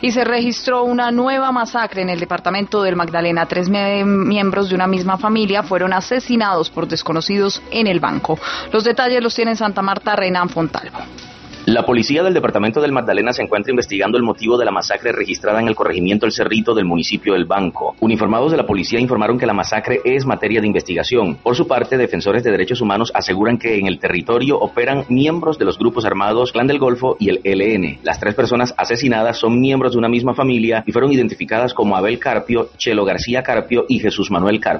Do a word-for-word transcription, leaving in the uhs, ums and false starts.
Y se registró una nueva masacre en el departamento del Magdalena. Tres me- miembros de una misma familia fueron asesinados por desconocidos en el banco. Los detalles los tiene en Santa Marta Renan Fontalvo. La policía del departamento del Magdalena se encuentra investigando el motivo de la masacre registrada en el corregimiento El Cerrito del municipio del Banco. Uniformados de la policía informaron que la masacre es materia de investigación. Por su parte, defensores de derechos humanos aseguran que en el territorio operan miembros de los grupos armados Clan del Golfo y el E L N. Las tres personas asesinadas son miembros de una misma familia y fueron identificadas como Abel Carpio, Chelo García Carpio y Jesús Manuel Carpio.